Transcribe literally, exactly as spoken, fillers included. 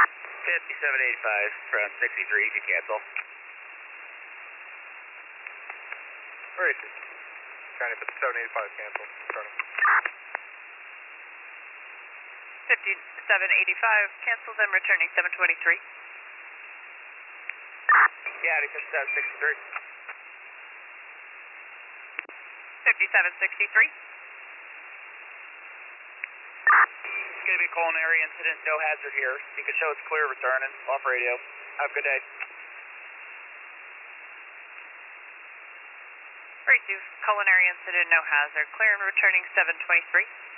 fifty-seven eighty-five from sixty-three, you can cancel. Where is he? County fifty-seven eighty-five, cancel. Starting. fifty-seven eighty-five, canceled and returning seven twenty-three. County fifty-seven sixty-three. fifty-seven sixty-three. It's going to be a culinary incident, no hazard here. You can show it's clear, returning, off radio. Have a good day. Receive culinary incident, no hazard, clear and returning seven twenty-three.